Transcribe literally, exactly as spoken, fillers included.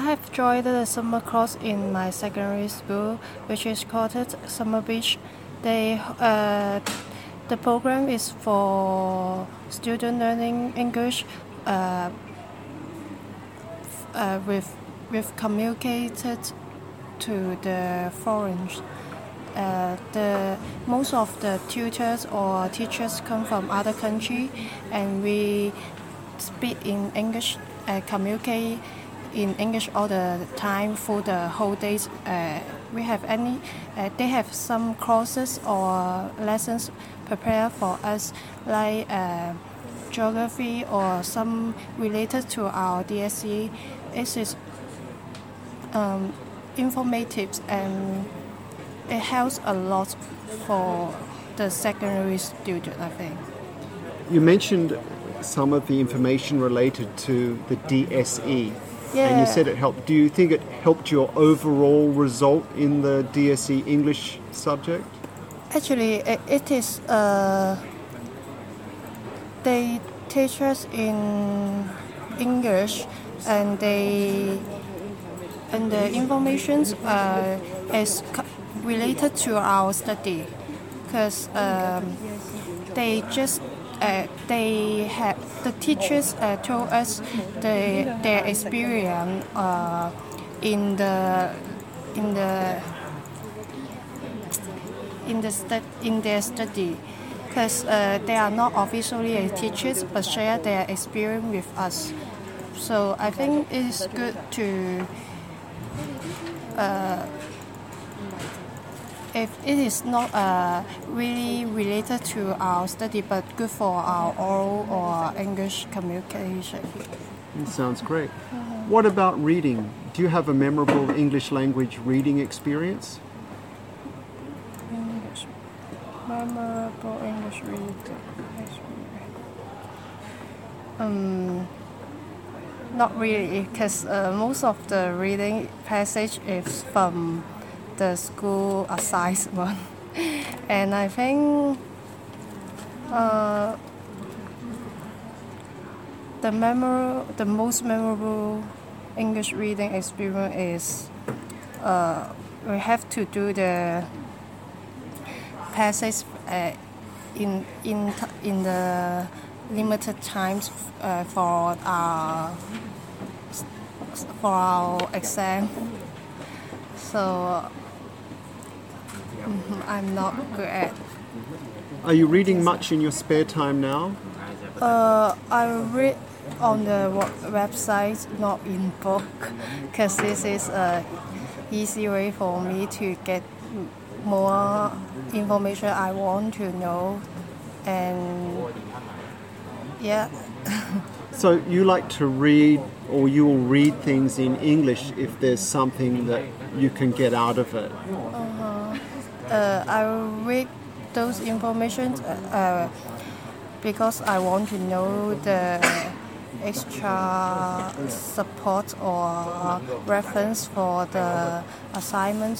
have joined the summer course in my secondary school, which is called Summer Beach. They, uh, the program is for student learning English uh, uh, with with communicated to the foreigners. Uh, the most of the tutors or teachers come from other country, and we speak in English, uh, communicate in English all the time for the whole days. Uh, we have any, uh, they have some courses or lessons prepared for us, like uh, geography or some related to our D S E. It is um, informative, and it helps a lot for the secondary student, I think. You mentioned some of the information related to the D S E, yeah. and you said it helped. Do you think it helped your overall result in the D S E English subject? Actually, it, it is, uh, they teach us in English, and they and the information uh, is related to our study, because um, they just uh, they have the teachers uh, told us the, their experience uh, in the in the in the stu- in their study, because uh, they are not officially teachers but share their experience with us. So I think it's good to. Uh, If it is not uh, really related to our study, but good for our oral or English communication. It sounds great. Mm-hmm. What about reading? Do you have a memorable English language reading experience? English. Memorable English reading experience. Um, not really, because uh, most of the reading passage is from the school assigned one, and I think uh, the memor- the most memorable English reading experience is uh, we have to do the passage uh, in in in the limited times uh, for our for our exam. So. I'm not good at. Are you reading much in your spare time now? Uh, I read on the website, not in book, because this is a easy way for me to get more information I want to know, and yeah. So you like to read, or you will read things in English if there's something that you can get out of it. Uh-huh. Uh, I read those information uh, because I want to know the extra support or reference for the assignments